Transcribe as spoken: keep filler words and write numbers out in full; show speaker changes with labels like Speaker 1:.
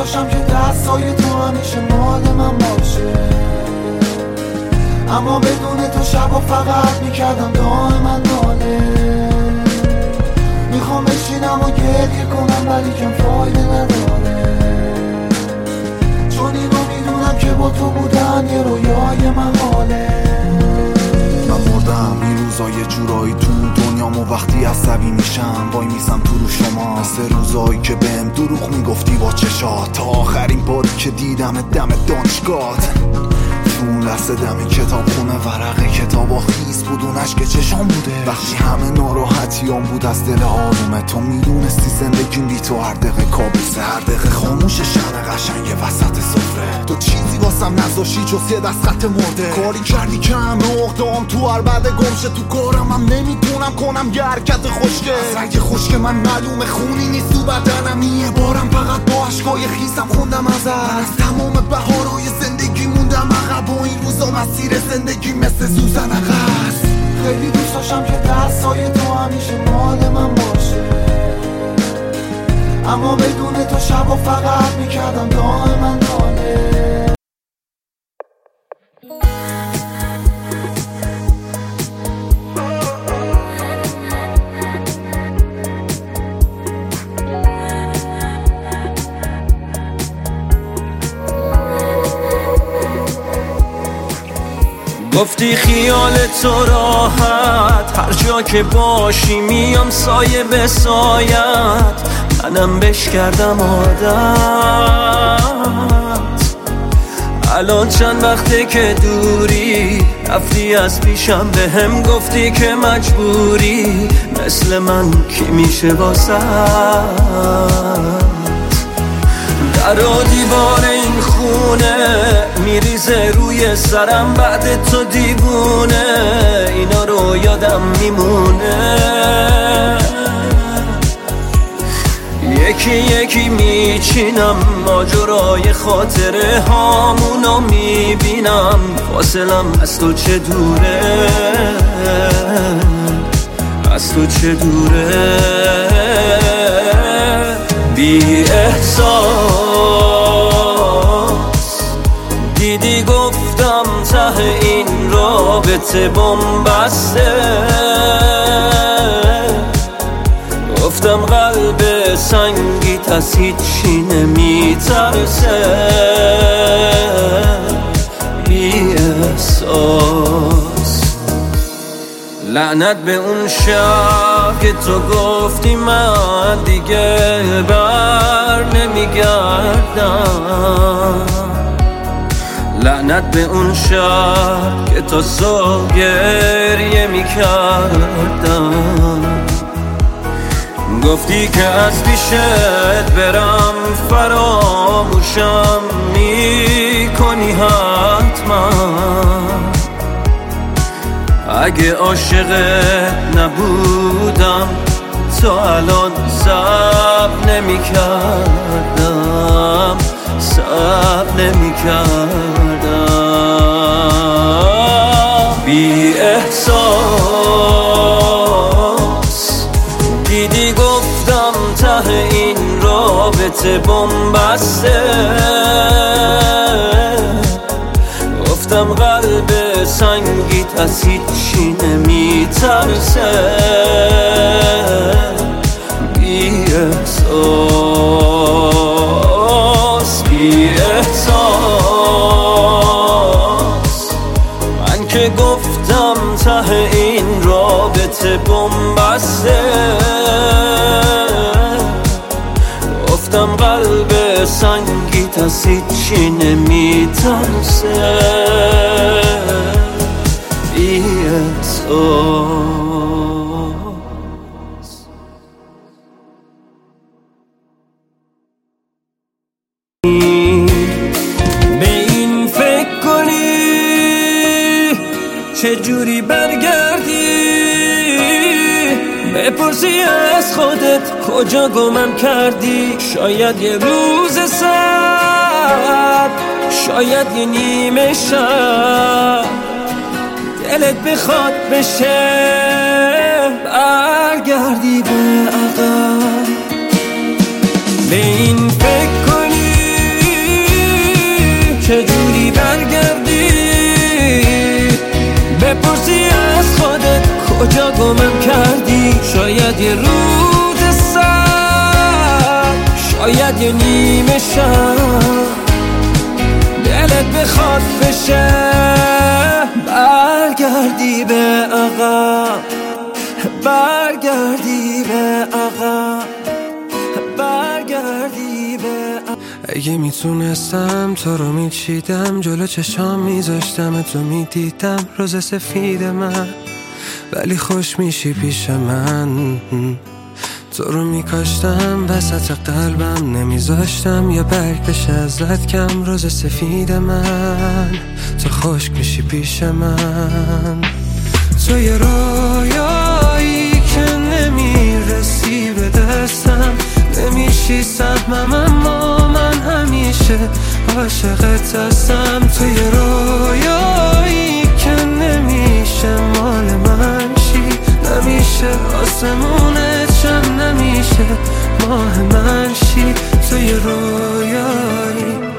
Speaker 1: داشتم که دستای تو همیشه مال من باشه، اما بدون تو شبا فقط میکردم دائما ناله. میخوام بشینم و گریه کنم ولی کم فایده نداره، چون اینو میدونم که با تو بودن یه رویای محاله.
Speaker 2: من مردم این روزا یه جورایی تو دنیامو، وقتی عصبی میشم وای میسم تو رو شما، مثل روزایی که بهم دروغ میگفتی با چشات، تا آخرین باری که دیدم دم دانشگاهت. تو اون لحظه دم کتاب خونه ورقه کتابا خیس بود، اون عشق چشام بوده وقتی همه ناراحتیام بود از دل آرومه. تو میدونستی زندگیم بی تو هر دقیقه کابوسه، هر دقیقه خاموش شن قشنگ وسط سفره. تو چیزی واسم نذاشتی جز یه دست خط مرده، کاری کردی که همه اقدام تو هر بعد گمشه. تو کارم هم نمیتونم کنم یه حرکت خوشگه، از رنگ خشک من معلومه خونی نیست تو بدنم. یه بارم فقط با عشقای خیسم خوندم ازت، از تمام بهارهای زندگی موندم عقب و این روزا مسیر زندگی مثل سوزن عقب.
Speaker 1: خیلی دوست داشتم که دستای تو همیشه مال من باشه، اما بدون تو شبا فقط میکردم دائما ناله.
Speaker 3: گفتی خیال تو راحت، هر جا که باشی میام سایه به سایت، منم بش کردم عادت. الان چند وقته که دوری، رفتی از پیشم به هم گفتی که مجبوری، مثل من کی میشه واسه در و دیوار این خونه میریزه روی سرم بعد تو دیوونه، اینا رو یادم میمونه. یکی یکی میچینم ماجرای خاطره هامونو میبینم، فاصلم از تو چه دوره، از تو چه دوره. بی احساس دیدی گفتم ته این رابطه بن‌بسته، گفتم قلب سنگیت از هیچی نمیترسه. بی احساس لعنت به اون شب که تو گفتی من دیگه بر نمیگردم، لعنت به اون شب که تا صبح گریه میکردم. گفتی که از پیشت برم فراموشم میکنی حتما، اگه عاشقت نبودم تا الان صبر نمی کردم، صبر نمی کردم. بی احساس دیدی گفتم ته این رابطه بن‌بسته، گفتم قلب سنگیت از هیچی نمیترسه. بی احساس بی احساس من که گفتم ته این رابطه بن‌بسته، گفتم قلب سنگیت از هیچی نمیترسه. بی احساس به این فکر کنی چجوری برگردی، بپرسی از خودت کجا گمم کردی. شاید یه روز سرد، شاید یه نیمه شب، دلت بخواد بشه برگردی به عقب. به این فکر کنی یه رود سر، شاید یه نیمه شب دلت بخواد بشه برگردی به عقب، برگردی به عقب، برگردی به عقب. اگه میتونستم تو رو میچیدم، جلو چشام میذاشتم تو میدیدم روز سفید من، ولی خوش میشی پیش من. تو رو میکاشتم وسط قلبم، نمیذاشتم یا برگ بشه ازت کم روز سفید من. تو خشک میشی پیش من، تو یه رویایی که نمیرسی به دستم، نمیشی سهمم اما من همیشه عاشقت هستم. تو یه رویایی که نمیشه مال من شی، نمیشه آسمونت شم، نمیشه ماه من شی. تو یه رویایی